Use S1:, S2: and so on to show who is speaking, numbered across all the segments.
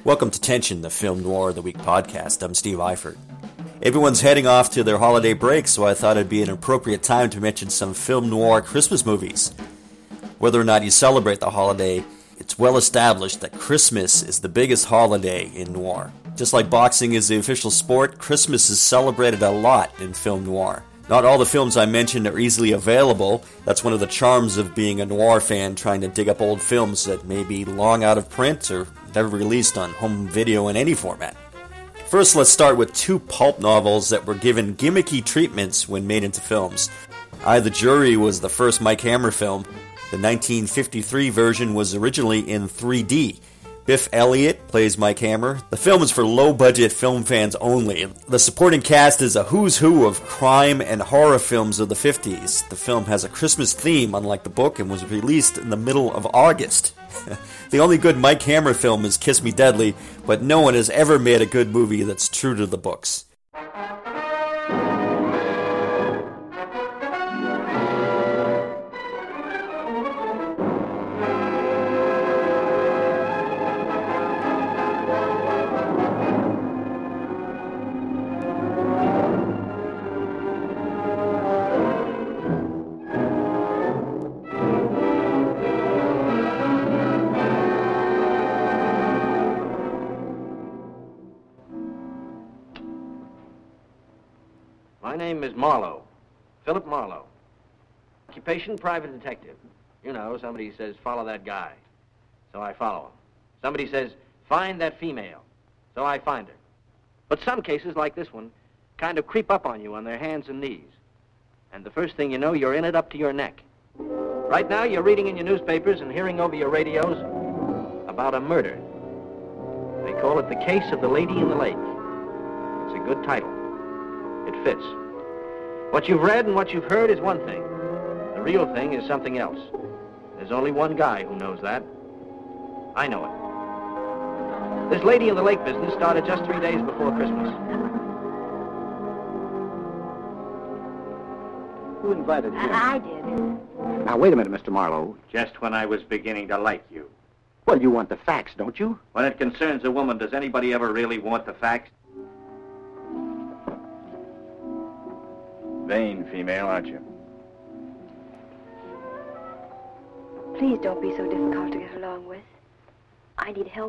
S1: Welcome to Tension, the Film Noir of the Week podcast. I'm Steve Eifert. Everyone's heading off to their holiday break, so I thought it'd be an appropriate time to mention some film noir Christmas movies. Whether or not you celebrate the holiday, it's well established that Christmas is the biggest holiday in noir. Just like boxing is the official sport, Christmas is celebrated a lot in film noir. Not all the films I mentioned are easily available. That's one of the charms of being a noir fan, trying to dig up old films that may be long out of print or never released on home video in any format. First, let's start with two pulp novels that were given gimmicky treatments when made into films. I, the Jury was the first Mike Hammer film. The 1953 version was originally in 3D. Biff Elliott plays Mike Hammer. The film is for low-budget film fans only. The supporting cast is a who's who of crime and horror films of the 50s. The film has a Christmas theme, unlike the book, and was released in the middle of August. The only good Mike Hammer film is Kiss Me Deadly, but no one has ever made a good movie that's true to the books.
S2: My name is Marlowe, Philip Marlowe. Occupation, private detective. You know, somebody says, follow that guy. So I follow him. Somebody says, find that female. So I find her. But some cases, like this one, kind of creep up on you on their hands and knees. And the first thing you know, you're in it up to your neck. Right now, you're reading in your newspapers and hearing over your radios about a murder. They call it The Case of the Lady in the Lake. It's a good title. It fits. What you've read and what you've heard is one thing. The real thing is something else. There's only one guy who knows that. I know it. This Lady in the Lake business started just 3 days before Christmas.
S3: Who invited you?
S4: I did.
S3: Now, wait a minute, Mr. Marlowe.
S5: Just when I was beginning to like you.
S3: Well, you want the facts, don't you?
S5: When it concerns a woman, does anybody ever really want the facts? Vain female, aren't you?
S4: Please don't be so difficult to get along with. I need help.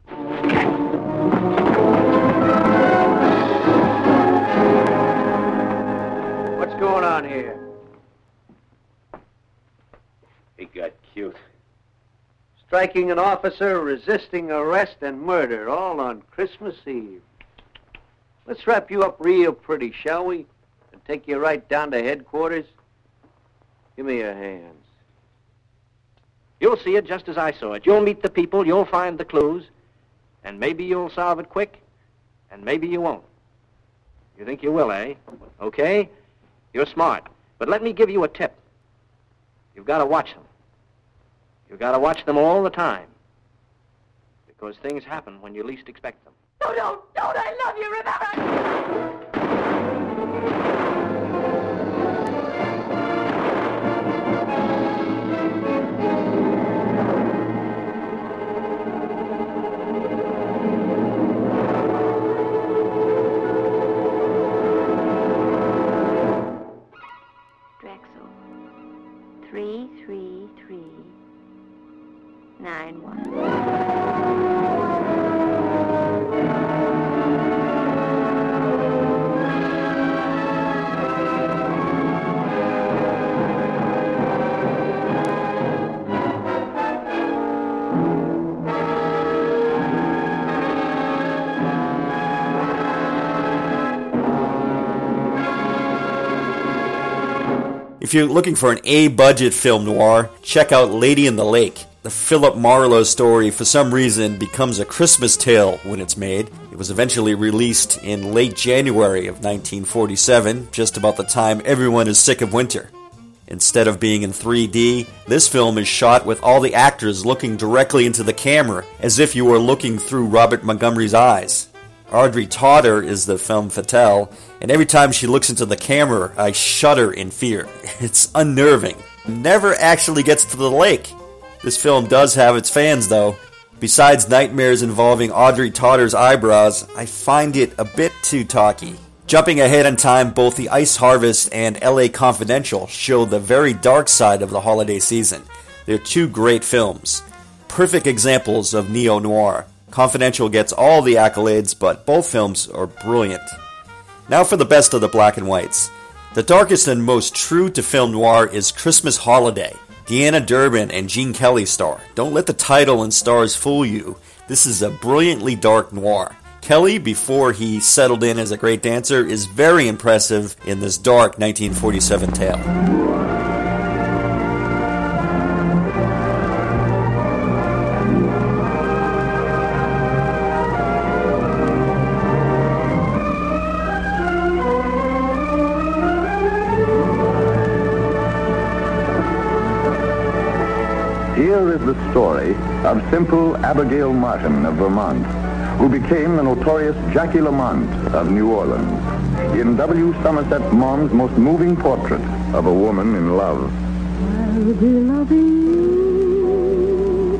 S2: What's going on here?
S5: He got cute.
S6: Striking an officer, resisting arrest, and murder, all on Christmas Eve. Let's wrap you up real pretty, shall we? And take you right down to headquarters. Give me your hands.
S2: You'll see it just as I saw it. You'll meet the people, you'll find the clues, and maybe you'll solve it quick, and maybe you won't. You think you will, eh? Okay? You're smart. But let me give you a tip. You've got to watch them. You've got to watch them all the time. Because things happen when you least expect them.
S4: No, don't! I love you, remember! Drexel.
S1: 33391. If you're looking for an A-budget film noir, check out Lady in the Lake. The Philip Marlowe story, for some reason, becomes a Christmas tale when it's made. It was eventually released in late January of 1947, just about the time everyone is sick of winter. Instead of being in 3D, this film is shot with all the actors looking directly into the camera, as if you were looking through Robert Montgomery's eyes. Audrey Totter is the femme fatale, and every time she looks into the camera, I shudder in fear. It's unnerving. Never actually gets to the lake. This film does have its fans, though. Besides nightmares involving Audrey Totter's eyebrows, I find it a bit too talky. Jumping ahead in time, both The Ice Harvest and LA Confidential show the very dark side of the holiday season. They're two great films. Perfect examples of neo-noir. Confidential gets all the accolades, but both films are brilliant. Now for the best of the black and whites. The darkest and most true to film noir is Christmas Holiday. Deanna Durbin and Gene Kelly star. Don't let the title and stars fool you. This is a brilliantly dark noir. Kelly, before he settled in as a great dancer, is very impressive in this dark 1947 tale.
S7: Here is the story of simple Abigail Martin of Vermont, who became the notorious Jackie Lamont of New Orleans, in W. Somerset Maugham's most moving portrait of a woman in love.
S8: I'll be loving you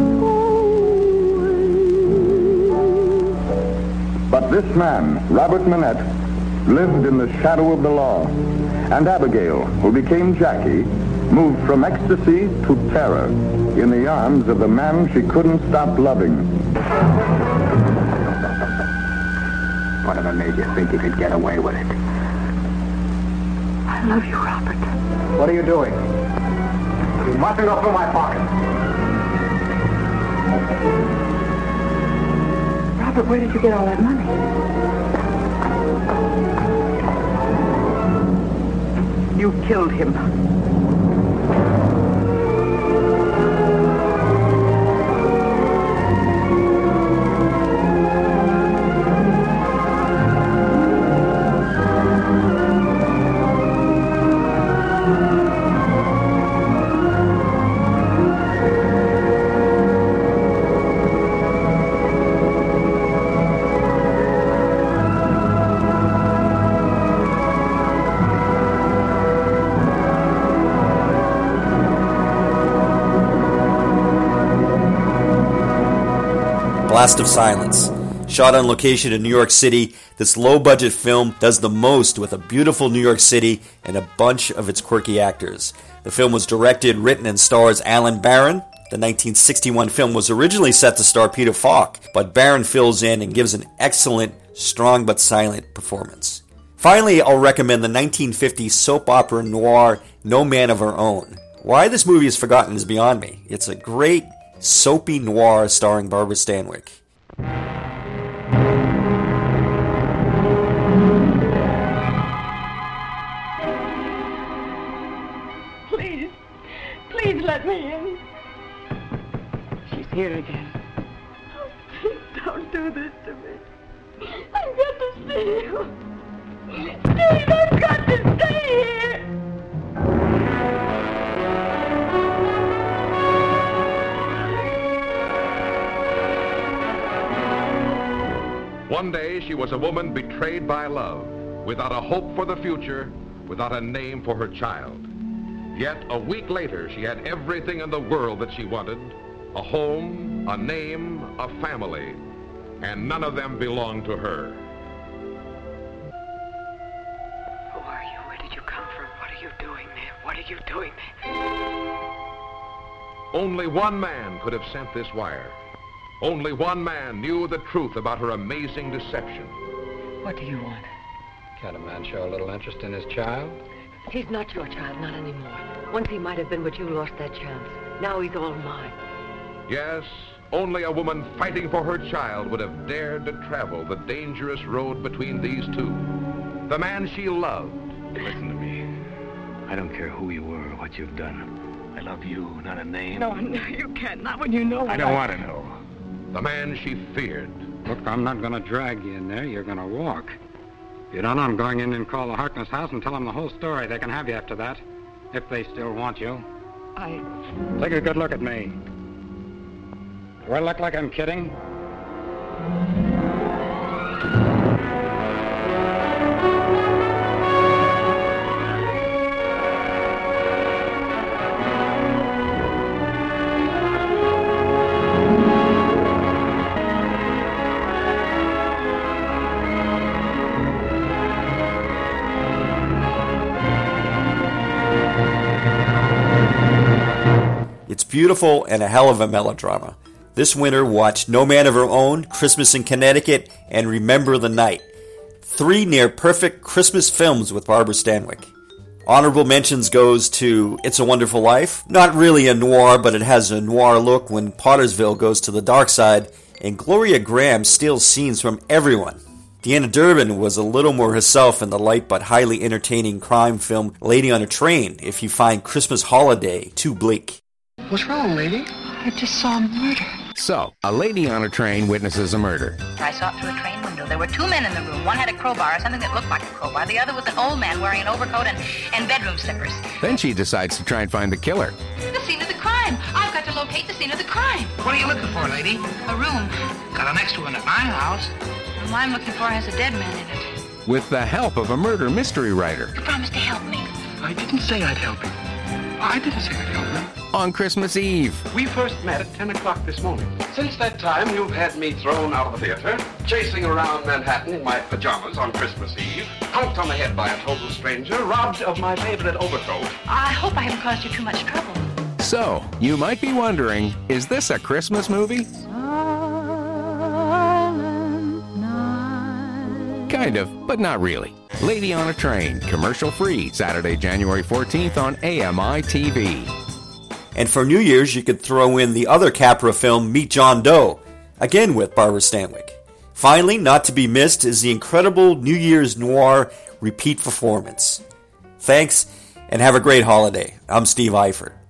S8: always.
S7: But this man, Robert Manette, lived in the shadow of the law, and Abigail, who became Jackie, moved from ecstasy to terror in the arms of the man she couldn't stop loving.
S3: Whatever made you think you could get away with it?
S8: I love you, Robert.
S3: What are you doing? You mustn't go through my pocket.
S8: Robert, where did you get all that money? You killed him.
S1: Blast of Silence. Shot on location in New York City, this low-budget film does the most with a beautiful New York City and a bunch of its quirky actors. The film was directed, written, and stars Alan Barron. The 1961 film was originally set to star Peter Falk, but Barron fills in and gives an excellent, strong but silent performance. Finally, I'll recommend the 1950 soap opera noir No Man of Her Own. Why this movie is forgotten is beyond me. It's a great soapy noir starring Barbara Stanwyck.
S8: Please let me in. She's here again. Oh, please don't do this to me. I've got to see you. Steve, I've got to stay here.
S9: One day she was a woman betrayed by love, without a hope for the future, without a name for her child. Yet a week later she had everything in the world that she wanted: a home, a name, a family, and none of them belonged to her.
S8: Who are you? Where did you come from? What are you doing there? What are you doing there?
S9: Only one man could have sent this wire. Only one man knew the truth about her amazing deception.
S8: What do you want?
S10: Can't a man show a little interest in his child?
S11: He's not your child, not anymore. Once he might have been, but you lost that chance. Now he's all mine.
S9: Yes, only a woman fighting for her child would have dared to travel the dangerous road between these two. The man she loved.
S12: Listen to me. I don't care who you were or what you've done. I love you, not a name.
S8: No, you can't. Not when you know.
S12: I don't want to know.
S9: The man she feared.
S10: Look, I'm not going to drag you in there. You're going to walk. If you don't, I'm going in and call the Harkness house and tell them the whole story. They can have you after that, if they still want you. Take a good look at me. Do I look like I'm kidding?
S1: beautiful and a hell of a melodrama. This winter, watch No Man of Her Own, Christmas in Connecticut, and Remember the Night. 3 near-perfect Christmas films with Barbara Stanwyck. Honorable mentions goes to It's a Wonderful Life. Not really a noir, but it has a noir look when Pottersville goes to the dark side, and Gloria Graham steals scenes from everyone. Deanna Durbin was a little more herself in the light but highly entertaining crime film Lady on a Train, if you find Christmas Holiday too bleak.
S12: What's wrong, lady?
S13: I just saw a murder.
S14: So, a lady on a train witnesses a murder.
S13: I saw it through a train window. There were 2 men in the room. One had a crowbar, or something that looked like a crowbar. The other was an old man wearing an overcoat and bedroom slippers.
S14: Then she decides to try and find the killer.
S13: The scene of the crime. I've got to locate the scene of the crime.
S12: What are you looking for, lady?
S13: A room.
S12: Got an extra one at my house.
S13: The one I'm looking for has a dead man in it.
S14: With the help of a murder mystery writer.
S13: You promised to help me.
S12: I didn't say I'd help you. I didn't say I'd help you.
S14: On Christmas Eve.
S15: We first met at 10 o'clock this morning. Since that time, you've had me thrown out of the theater, chasing around Manhattan in my pajamas on Christmas Eve, honked on the head by a total stranger, robbed of my favorite overcoat.
S13: I hope I haven't caused you too much trouble.
S14: So, you might be wondering, is this a Christmas movie? Kind of, but not really. Lady on a Train, commercial-free, Saturday, January 14th on AMI TV.
S1: And for New Year's, you could throw in the other Capra film, Meet John Doe, again with Barbara Stanwyck. Finally, not to be missed, is the incredible New Year's noir repeat performance. Thanks, and have a great holiday. I'm Steve Eifert.